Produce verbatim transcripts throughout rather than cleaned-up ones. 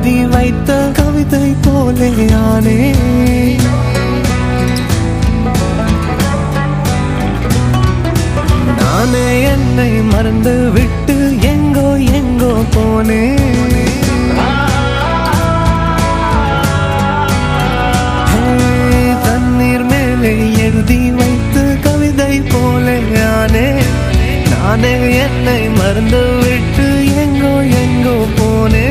எழுதி வைத்த கவிதை போலேயானே. நானே என்னை மறந்து விட்டு எங்கோ எங்கோ போனே. தண்ணீர் மேலே எழுதி வைத்து கவிதை போலேயானே. நானே என்னை மறந்து விட்டு எங்கோ எங்கோ போனே.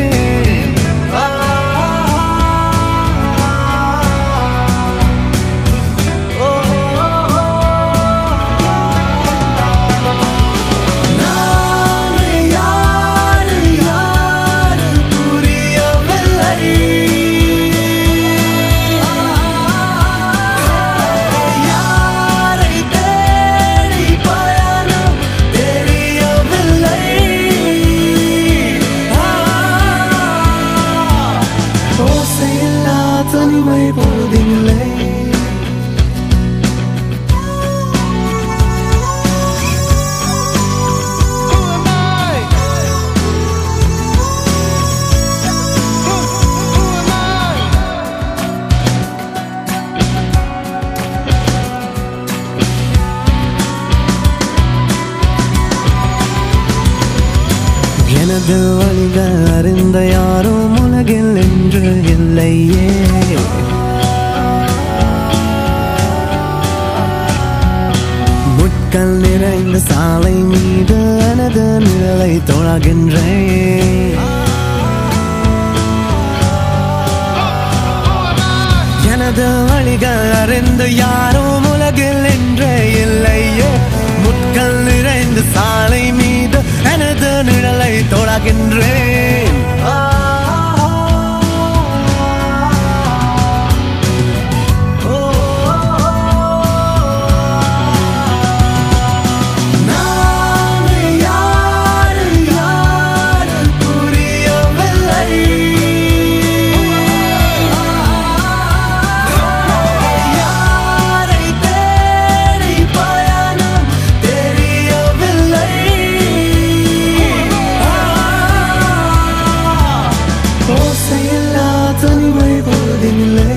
தனிமை போதில்லை. எனது வழிகள் அறிந்த யாரும் உலகில் என்று இல்லையே. முட்கள் நிறைந்த சாலை மீது எனது நிழலை தொழகின்றேன். எனது வழிகள் அறிந்த யாரும் உலகில் என்றே இல்லையே. முட்கள் நிறைந்த சாலை மீது எனது நிழலை தொழகின்றேன். தனிமை போதில்லை.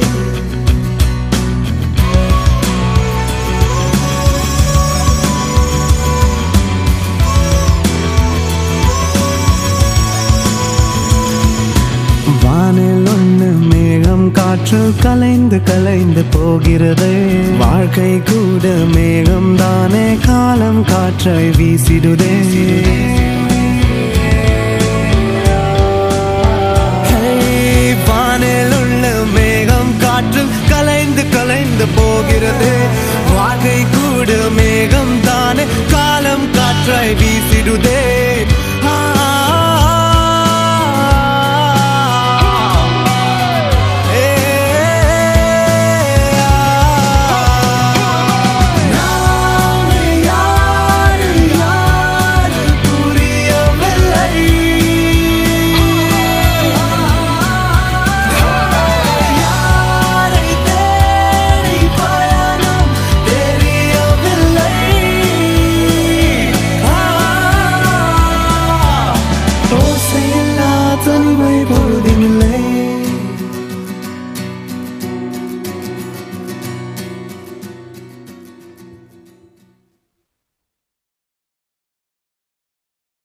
வானில் ஒன்று மேகம் காற்று கலைந்து கலைந்து போகிறது. வாழ்க்கை கூட மேகம் தானே காலம் காற்றை வீசிடுதே. வானில் உள்ள மேகம் காற்று கலைந்து கலைந்து போகிறது. வாழ்க்கை கூட மேகம் தானே காலம் காற்றை வீசிடுதே. தனிமை போதில்லை.